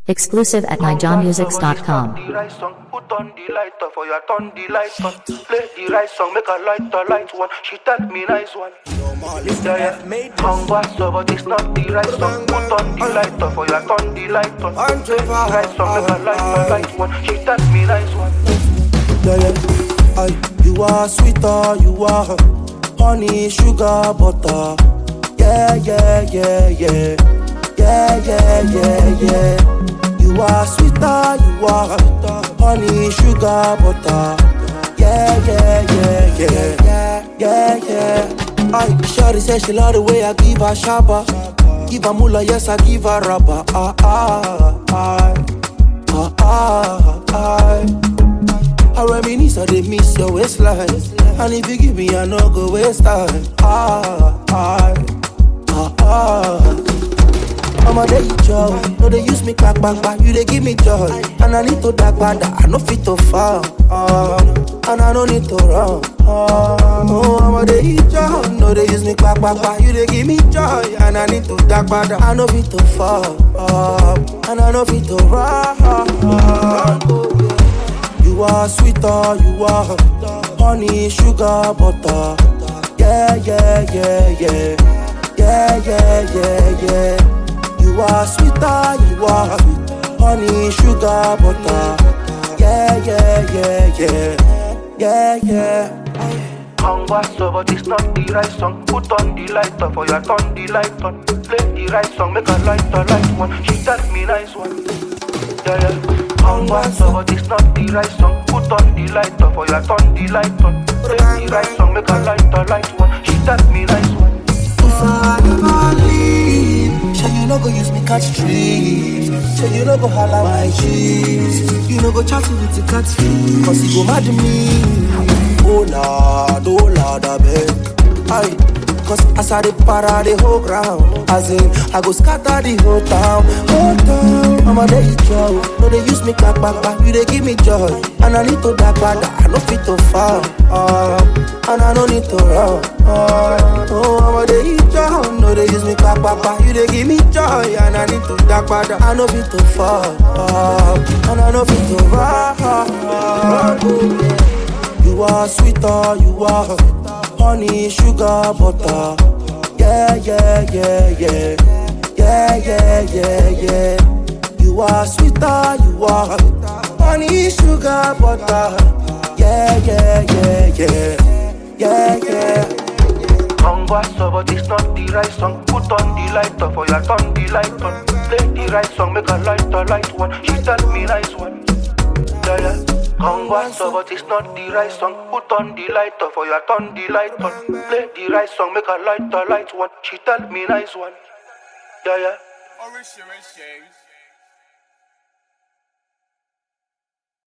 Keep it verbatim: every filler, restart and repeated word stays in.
Exclusive at my john musics dot com. Put on the lighter for your turn the light on. Play the right song, make a lighter light one. She tell me nice one. Yeah, yeah. Congo so but it's not the right song. Put on the lighter for your turn the light on. Play the right song, make a lighter light one. She tell me nice one. Yeah, yeah. Aye, you are sweeter, you are honey, sugar, butter. Yeah, yeah, yeah, yeah. Yeah, yeah, yeah, yeah. You are sweeter, you are honey, sugar, butter. Yeah, yeah, yeah, yeah, yeah, yeah, yeah. I shawty say she love the way I give her shabba. Give her moolah, yes I give her rubber. Ah ah ah ah ah ah. I reminisce, I dey miss your waistline. And if you give me, I no go waste time. Ah ah ah ah. I'm a day joy, no they use me back back back. You they give me joy, and I need to dark bad. I no fit to fall, uh, and I don't need to run. Uh, oh, I'm a day joy, no they use me back back back. You they give me joy, and I need to dark bad. I no fit to fall, uh, and I no fit to run. Uh, you are sweeter, you are honey, sugar, butter. Yeah, yeah, yeah, yeah, yeah, yeah, yeah, yeah. You are sweeter, you are honey, sugar, butter. Yeah, yeah, yeah, yeah, yeah, yeah. Congo so but it's not the right song. Put on the lighter for your turn the light on. Play the right song, make a lighter light one. She tell me nice one. Yeah, yeah. Congo so but it's not the right song. Put on the lighter for your turn the light on. Play the right song, make a lighter light one. She tell me nice one. If I never leave, sure you no go use me catch streets. Sure you no go holla my cheese. You no go chat with the cat feet. Cause you go mad at me. Oh lord, oh lord, I beg. Aye. Cause as I dey para the whole ground. As in, I go scatter the whole town. Whole town. I'm a day joy. No they use me back back back. You they give me joy. And I need to dark bad. I no fit to fall. Uh, and I no need to run. Uh, oh, I'm a day joy. No they use me back back back. You they give me joy. And I need to dark bad. I no fit to fall. Uh, and I no fit to run. Uh, you are sweeter, you are honey, sugar, butter. Yeah, yeah, yeah, yeah. Yeah, yeah, yeah, yeah. You are sweeter, you are honey, sugar, butter. Yeah, yeah, yeah, yeah. Yeah, yeah. Congo so but it's not the right song. Put on the lighter for your turn the light on. Play the right song, make a lighter light one. She tell me nice one. Yeah, yeah. Congo so but it's not the right song. Put on the lighter for your turn the light on. Play the right song, make a lighter light one. She tell me nice one. Yeah, yeah. Orange, orange,